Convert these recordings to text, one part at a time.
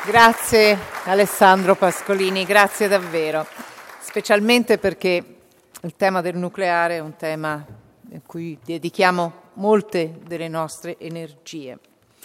Grazie Alessandro Pascolini, grazie davvero, specialmente perché il tema del nucleare è un tema a cui dedichiamo molte delle nostre energie.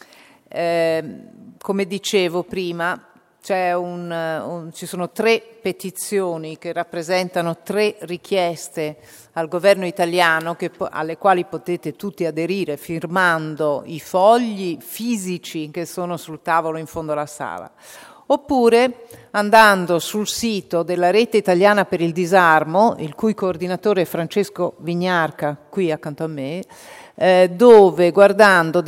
Come dicevo prima, ci sono 3 petizioni che rappresentano 3 richieste al governo italiano alle quali potete tutti aderire firmando i fogli fisici che sono sul tavolo in fondo alla sala, oppure andando sul sito della Rete Italiana per il Disarmo, il cui coordinatore è Francesco Vignarca, qui accanto a me, dove guardando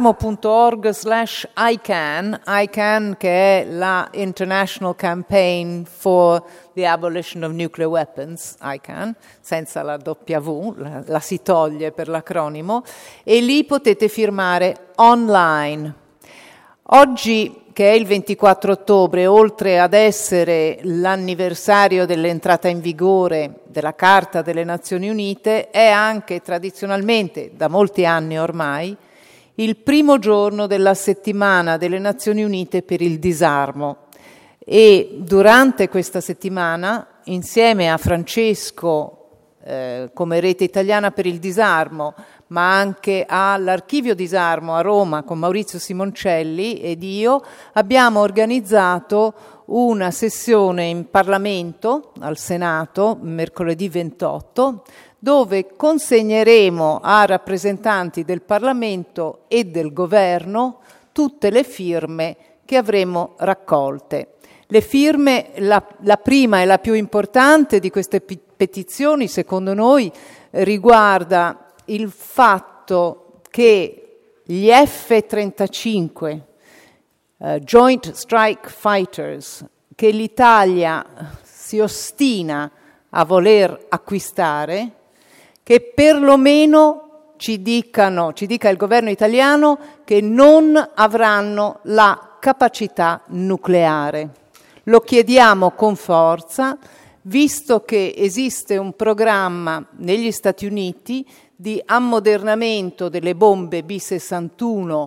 disarmo.org/ICAN che è la International Campaign for the Abolition of Nuclear Weapons, ICAN, senza la W, la si toglie per l'acronimo, e lì potete firmare online. Oggi, che è il 24 ottobre, oltre ad essere l'anniversario dell'entrata in vigore della Carta delle Nazioni Unite, è anche tradizionalmente, da molti anni ormai, il primo giorno della settimana delle Nazioni Unite per il disarmo. E durante questa settimana, insieme a Francesco, come Rete Italiana per il Disarmo, ma anche all'Archivio Disarmo a Roma con Maurizio Simoncelli ed io, abbiamo organizzato una sessione in Parlamento, al Senato, mercoledì 28, dove consegneremo a rappresentanti del Parlamento e del Governo tutte le firme che avremo raccolte. Le firme, la prima e la più importante di queste petizioni, secondo noi, riguarda il fatto che gli F-35, Joint Strike Fighters, che l'Italia si ostina a voler acquistare, che perlomeno ci dica il governo italiano che non avranno la capacità nucleare. Lo chiediamo con forza, visto che esiste un programma negli Stati Uniti di ammodernamento delle bombe B-61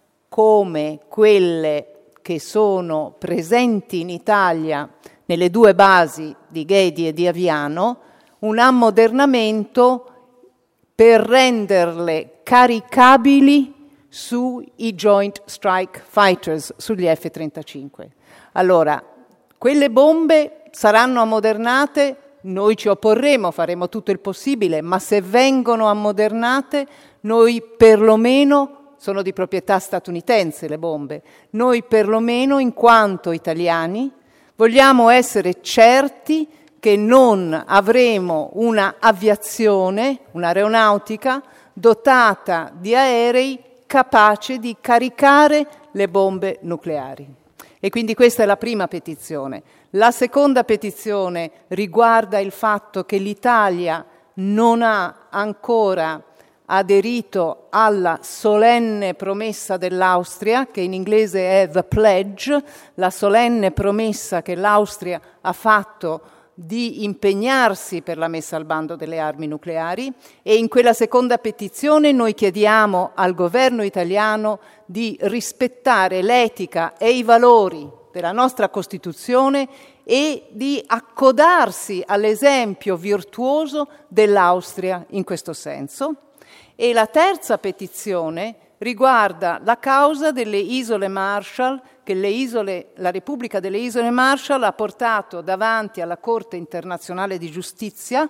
come quelle che sono presenti in Italia nelle 2 basi di Ghedi e di Aviano, un ammodernamento per renderle caricabili sui Joint Strike Fighters, sugli F-35. Allora, quelle bombe saranno ammodernate, noi ci opporremo, faremo tutto il possibile, ma se vengono ammodernate, noi perlomeno, sono di proprietà statunitense le bombe, noi perlomeno in quanto italiani vogliamo essere certi che non avremo una aviazione, un'aeronautica dotata di aerei capace di caricare le bombe nucleari. E quindi questa è la prima petizione. La seconda petizione riguarda il fatto che l'Italia non ha ancora aderito alla solenne promessa dell'Austria, che in inglese è the pledge, la solenne promessa che l'Austria ha fatto di impegnarsi per la messa al bando delle armi nucleari, e in quella seconda petizione noi chiediamo al governo italiano di rispettare l'etica e i valori della nostra Costituzione e di accodarsi all'esempio virtuoso dell'Austria in questo senso. E la terza petizione riguarda la causa delle Isole Marshall, che la Repubblica delle Isole Marshall ha portato davanti alla Corte internazionale di giustizia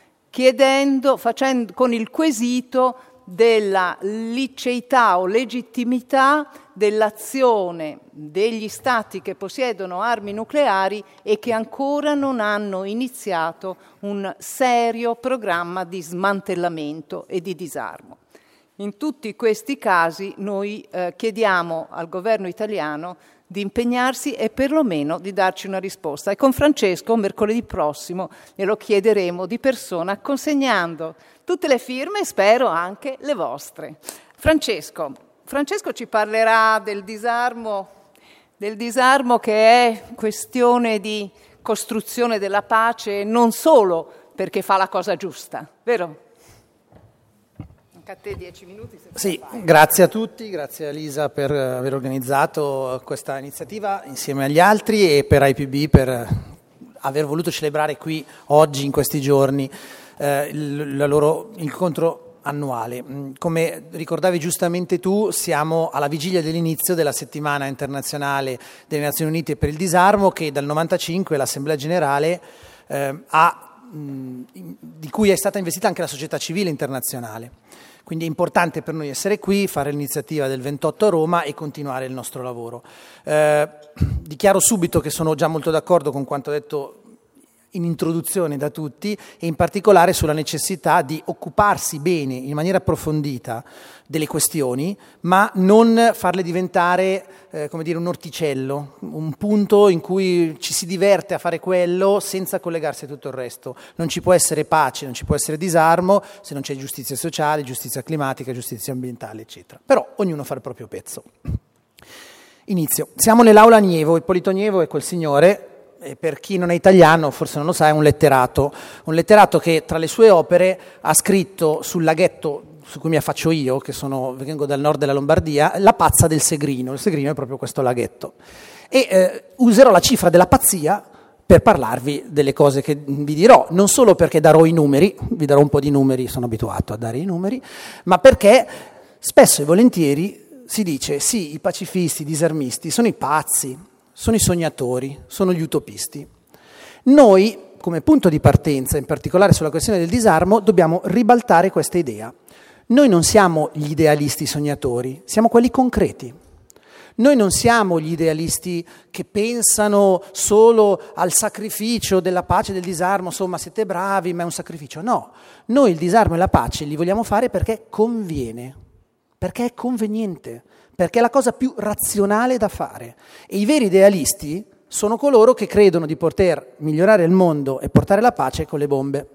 con il quesito della liceità o legittimità dell'azione degli Stati che possiedono armi nucleari e che ancora non hanno iniziato un serio programma di smantellamento e di disarmo. In tutti questi casi noi chiediamo al governo italiano di impegnarsi e perlomeno di darci una risposta. E con Francesco mercoledì prossimo glielo chiederemo di persona, consegnando tutte le firme e spero anche le vostre. Francesco ci parlerà del disarmo che è questione di costruzione della pace, non solo perché fa la cosa giusta, vero? A te 10 minuti. Sì, grazie a tutti, grazie a Lisa per aver organizzato questa iniziativa insieme agli altri e per IPB per aver voluto celebrare qui oggi, in questi giorni, il loro incontro annuale. Come ricordavi giustamente tu, siamo alla vigilia dell'inizio della settimana internazionale delle Nazioni Unite per il disarmo, che dal 1995 l'Assemblea Generale di cui è stata investita anche la società civile internazionale. Quindi è importante per noi essere qui, fare l'iniziativa del 28 a Roma e continuare il nostro lavoro. Dichiaro subito che sono già molto d'accordo con quanto detto in introduzione da tutti e in particolare sulla necessità di occuparsi bene, in maniera approfondita, delle questioni, ma non farle diventare un orticello, un punto in cui ci si diverte a fare quello senza collegarsi a tutto il resto. Non ci può essere pace, non ci può essere disarmo se non c'è giustizia sociale, giustizia climatica, giustizia ambientale, eccetera. Però ognuno fa il proprio pezzo. Inizio. Siamo nell'aula Nievo, Ippolito Nievo è quel signore. E per chi non è italiano, forse non lo sa, è un letterato che tra le sue opere ha scritto sul laghetto su cui mi affaccio io, vengo dal nord della Lombardia, La pazza del Segrino. Il Segrino è proprio questo laghetto. E userò la cifra della pazzia per parlarvi delle cose che vi dirò, non solo perché darò i numeri, vi darò un po' di numeri, sono abituato a dare i numeri, ma perché spesso e volentieri si dice sì, i pacifisti, i disarmisti sono i pazzi, sono i sognatori, sono gli utopisti. Noi, come punto di partenza, in particolare sulla questione del disarmo, dobbiamo ribaltare questa idea. Noi non siamo gli idealisti sognatori, siamo quelli concreti. Noi non siamo gli idealisti che pensano solo al sacrificio della pace e del disarmo, insomma siete bravi, ma è un sacrificio. No, noi il disarmo e la pace li vogliamo fare perché conviene, perché è conveniente, perché è la cosa più razionale da fare. E i veri idealisti sono coloro che credono di poter migliorare il mondo e portare la pace con le bombe.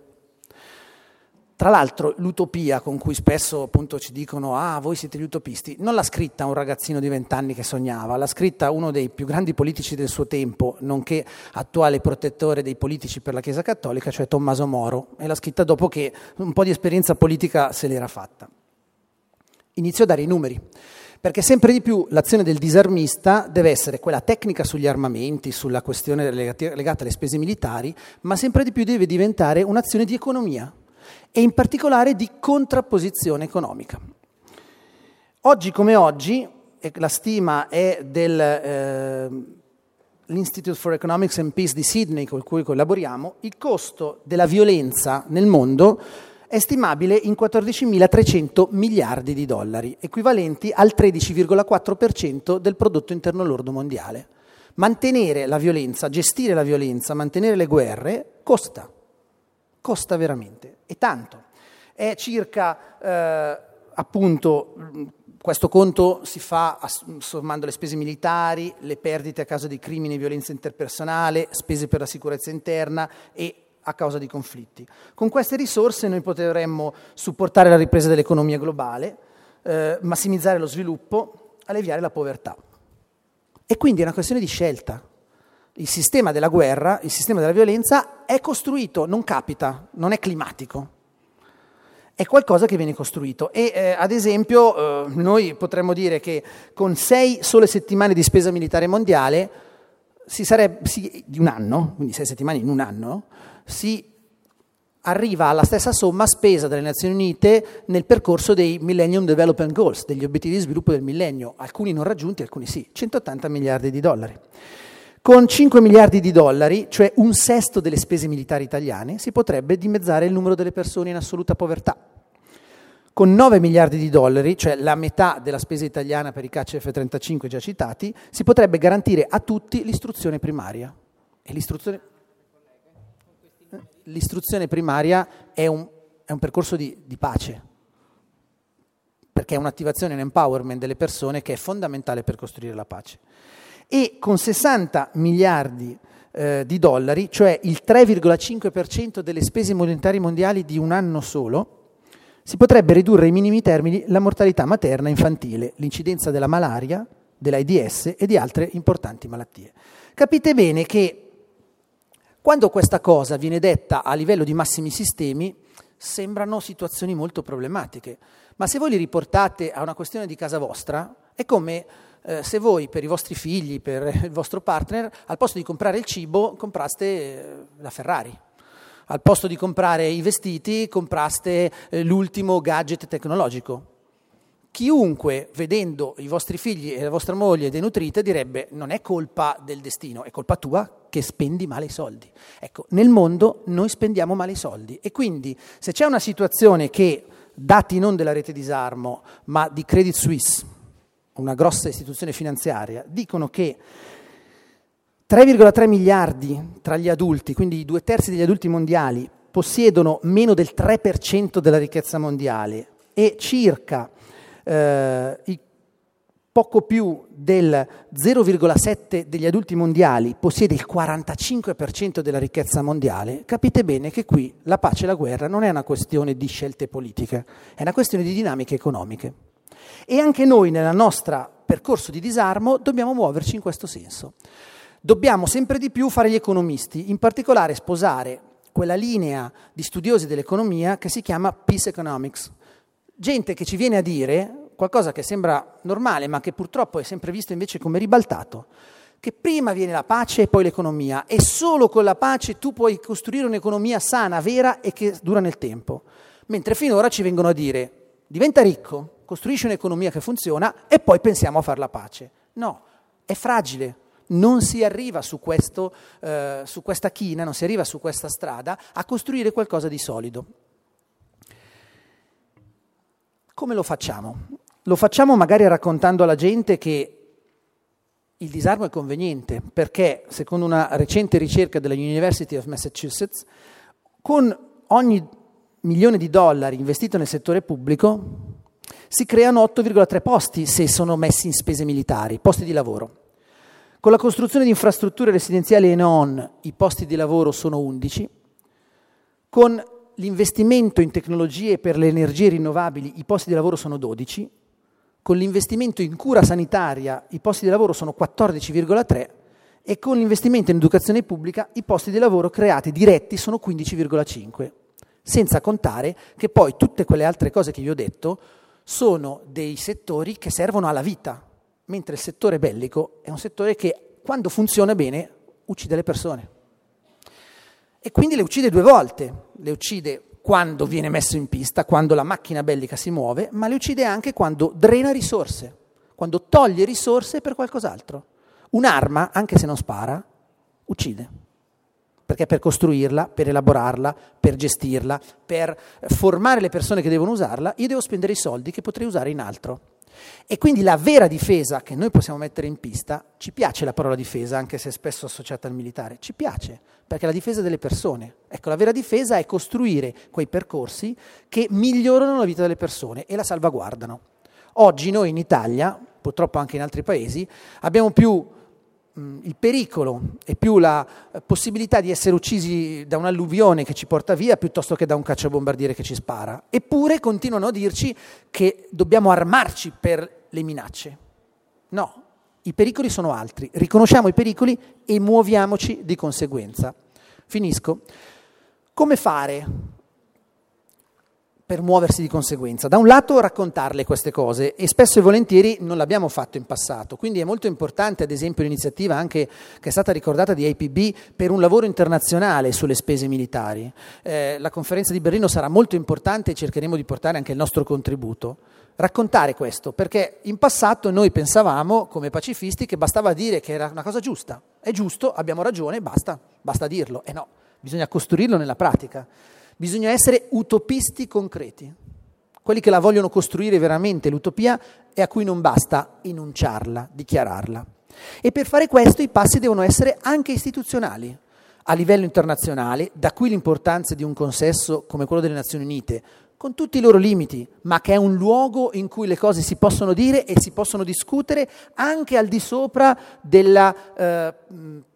Tra l'altro l'utopia con cui spesso appunto ci dicono voi siete gli utopisti, non l'ha scritta un ragazzino di 20 anni che sognava, l'ha scritta uno dei più grandi politici del suo tempo, nonché attuale protettore dei politici per la Chiesa Cattolica, cioè Tommaso Moro, e l'ha scritta dopo che un po' di esperienza politica se l'era fatta. Inizio a dare i numeri. Perché sempre di più l'azione del disarmista deve essere quella tecnica sugli armamenti, sulla questione legata alle spese militari, ma sempre di più deve diventare un'azione di economia e in particolare di contrapposizione economica. Oggi come oggi, e la stima è dell'Institute for Economics and Peace di Sydney, con cui collaboriamo, il costo della violenza nel mondo è stimabile in 14.300 miliardi di dollari, equivalenti al 13,4% del prodotto interno lordo mondiale. Mantenere la violenza, gestire la violenza, mantenere le guerre costa veramente, e tanto. È circa, questo conto si fa sommando le spese militari, le perdite a causa di crimini e violenza interpersonale, spese per la sicurezza interna e a causa di conflitti. Con queste risorse noi potremmo supportare la ripresa dell'economia globale, massimizzare lo sviluppo, alleviare la povertà. E quindi è una questione di scelta. Il sistema della guerra, il sistema della violenza è costruito, non capita, non è climatico. È qualcosa che viene costruito e ad esempio noi potremmo dire che con 6 sole settimane di spesa militare mondiale di un anno, quindi 6 settimane in un anno, si arriva alla stessa somma spesa dalle Nazioni Unite nel percorso dei Millennium Development Goals, degli obiettivi di sviluppo del millennio, alcuni non raggiunti, alcuni sì, 180 miliardi di dollari. Con 5 miliardi di dollari, cioè un sesto delle spese militari italiane, si potrebbe dimezzare il numero delle persone in assoluta povertà. Con 9 miliardi di dollari, cioè la metà della spesa italiana per i caccia F-35 già citati, si potrebbe garantire a tutti l'istruzione primaria. E l'istruzione primaria è un percorso di pace, perché è un'attivazione, un empowerment delle persone che è fondamentale per costruire la pace. E con 60 miliardi di dollari, cioè il 3,5% delle spese militari mondiali di un anno solo, si potrebbe ridurre ai minimi termini la mortalità materna e infantile, l'incidenza della malaria, dell'AIDS e di altre importanti malattie. Capite bene che quando questa cosa viene detta a livello di massimi sistemi, sembrano situazioni molto problematiche. Ma se voi li riportate a una questione di casa vostra, è come se voi per i vostri figli, per il vostro partner, al posto di comprare il cibo, compraste la Ferrari. Al posto di comprare i vestiti, compraste l'ultimo gadget tecnologico. Chiunque, vedendo i vostri figli e la vostra moglie denutrite, direbbe: non è colpa del destino, è colpa tua che spendi male i soldi. Ecco, nel mondo noi spendiamo male i soldi, e quindi se c'è una situazione che, dati non della rete disarmo, ma di Credit Suisse, una grossa istituzione finanziaria, dicono che 3,3 miliardi tra gli adulti, quindi i 2/3 degli adulti mondiali, possiedono meno del 3% della ricchezza mondiale, e circa poco più del 0,7 degli adulti mondiali possiede il 45% della ricchezza mondiale, capite bene che qui la pace e la guerra non è una questione di scelte politiche, è una questione di dinamiche economiche. E anche noi nel nostro percorso di disarmo dobbiamo muoverci in questo senso. Dobbiamo sempre di più fare gli economisti, in particolare sposare quella linea di studiosi dell'economia che si chiama Peace Economics. Gente che ci viene a dire qualcosa che sembra normale, ma che purtroppo è sempre visto invece come ribaltato, che prima viene la pace e poi l'economia, e solo con la pace tu puoi costruire un'economia sana, vera e che dura nel tempo. Mentre finora ci vengono a dire: diventa ricco, costruisci un'economia che funziona e poi pensiamo a fare la pace. No, è fragile, non si arriva su questa china, non si arriva su questa strada a costruire qualcosa di solido. Come lo facciamo? Lo facciamo magari raccontando alla gente che il disarmo è conveniente, perché secondo una recente ricerca della University of Massachusetts, con ogni $1.000.000 investito nel settore pubblico si creano 8,3 posti, se sono messi in spese militari, posti di lavoro. Con la costruzione di infrastrutture residenziali e non, i posti di lavoro sono 11. Con l'investimento in tecnologie per le energie rinnovabili, i posti di lavoro sono 12. Con l'investimento in cura sanitaria, i posti di lavoro sono 14,3. E con l'investimento in educazione pubblica, i posti di lavoro creati diretti sono 15,5. Senza contare che poi tutte quelle altre cose che vi ho detto sono dei settori che servono alla vita, mentre il settore bellico è un settore che, quando funziona bene, uccide le persone. E quindi le uccide due volte. Le uccide quando viene messo in pista, quando la macchina bellica si muove, ma le uccide anche quando drena risorse, quando toglie risorse per qualcos'altro. Un'arma, anche se non spara, uccide. Perché per costruirla, per elaborarla, per gestirla, per formare le persone che devono usarla, io devo spendere i soldi che potrei usare in altro. E quindi la vera difesa che noi possiamo mettere in pista, ci piace la parola difesa, anche se è spesso associata al militare, ci piace, perché è la difesa delle persone. Ecco, la vera difesa è costruire quei percorsi che migliorano la vita delle persone e la salvaguardano. Oggi noi in Italia, purtroppo anche in altri paesi, abbiamo più il pericolo e più la possibilità di essere uccisi da un'alluvione che ci porta via piuttosto che da un cacciabombardiere che ci spara. Eppure continuano a dirci che dobbiamo armarci per le minacce. No, i pericoli sono altri. Riconosciamo i pericoli e muoviamoci di conseguenza. Finisco. Come fare per muoversi di conseguenza? Da un lato raccontarle queste cose, e spesso e volentieri non l'abbiamo fatto in passato, quindi è molto importante ad esempio l'iniziativa anche che è stata ricordata di APB per un lavoro internazionale sulle spese militari. La conferenza di Berlino sarà molto importante e cercheremo di portare anche il nostro contributo. Raccontare questo, perché in passato noi pensavamo come pacifisti che bastava dire che era una cosa giusta, è giusto, abbiamo ragione, basta dirlo. E no, bisogna costruirlo nella pratica. Bisogna essere utopisti concreti, quelli che la vogliono costruire veramente l'utopia e a cui non basta enunciarla, dichiararla. E per fare questo i passi devono essere anche istituzionali, a livello internazionale, da qui l'importanza di un consesso come quello delle Nazioni Unite, con tutti i loro limiti, ma che è un luogo in cui le cose si possono dire e si possono discutere anche al di sopra della piccola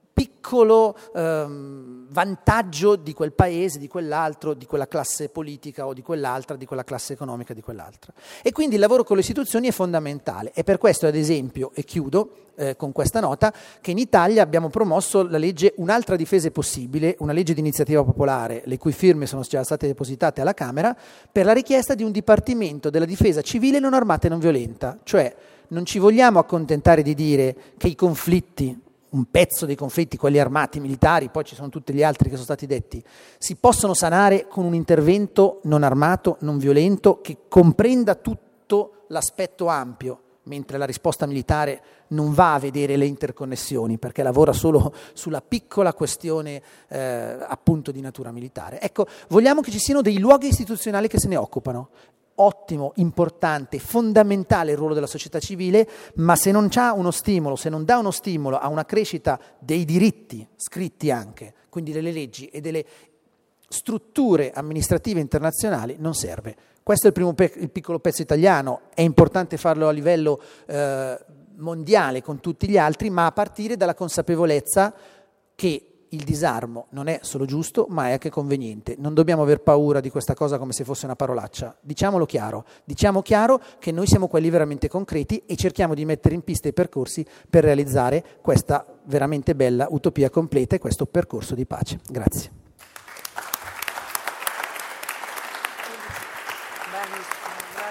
piccolo vantaggio di quel paese, di quell'altro, di quella classe politica o di quell'altra, di quella classe economica, di quell'altra. E quindi il lavoro con le istituzioni è fondamentale. E per questo, ad esempio, e chiudo con questa nota, che in Italia abbiamo promosso la legge Un'altra difesa è possibile, una legge di iniziativa popolare, le cui firme sono già state depositate alla Camera, per la richiesta di un dipartimento della difesa civile non armata e non violenta. Cioè, non ci vogliamo accontentare di dire che i conflitti, un pezzo dei conflitti, quelli armati, militari, poi ci sono tutti gli altri che sono stati detti, si possono sanare con un intervento non armato, non violento, che comprenda tutto l'aspetto ampio, mentre la risposta militare non va a vedere le interconnessioni, perché lavora solo sulla piccola questione appunto di natura militare. Ecco, vogliamo che ci siano dei luoghi istituzionali che se ne occupano. Ottimo, importante, fondamentale il ruolo della società civile, ma se non c'ha uno stimolo, se non dà uno stimolo a una crescita dei diritti scritti anche, quindi delle leggi e delle strutture amministrative internazionali, non serve. Questo è il primo il piccolo pezzo italiano, è importante farlo a livello mondiale con tutti gli altri, ma a partire dalla consapevolezza che il disarmo non è solo giusto, ma è anche conveniente. Non dobbiamo aver paura di questa cosa come se fosse una parolaccia. Diciamolo chiaro. Diciamo chiaro che noi siamo quelli veramente concreti e cerchiamo di mettere in pista i percorsi per realizzare questa veramente bella utopia completa e questo percorso di pace. Grazie. Benissimo, grazie.